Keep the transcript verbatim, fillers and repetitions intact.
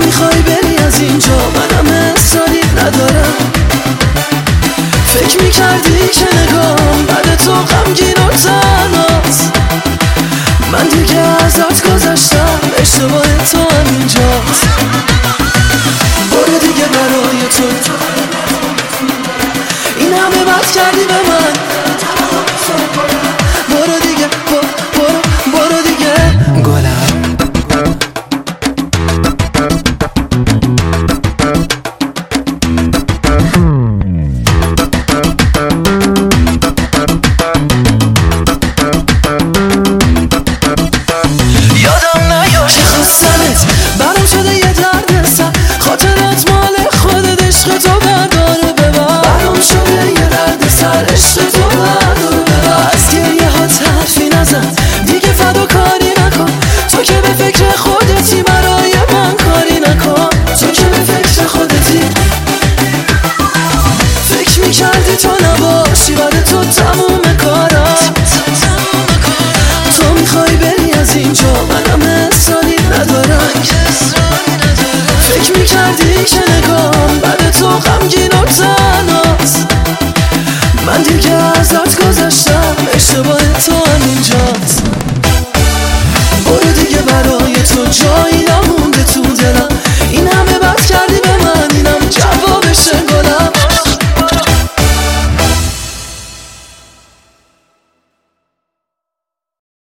میخوای بری از اینجا، منم اصراری ندارم. فکر میکردی که نگام بعد تو غمگین و تنهاست. من دیگه ازت گذشتم، اشتباه تو همینجاست. برو دیگه برای تو این همه بد کردی به من. برو دیگه برو برو دیگه گلم. یادم نیاد که خواستنت برام شده یه درد سر، خاطرات مال خودت، عشق تو برداره ببر. برام شده یه درد سر، عشق تو برداره ببر. از گریه ها حرفی نزن دیگه، فداکاری نکن. تو که به فکر خودتی برای من کاری نکن. تو که به فکر خودتی فکر میکردی تو نباشی، بعد تو تموم کارم. تو میخوای بری از اینجا، منم اصراری ندارم. فکر میکردی که نگام بعد تو غمگین و تنهاست. من دیگه ازت گذشتم، اشتباه تو همینجاست. برو دیگه برای تو جایی نمون.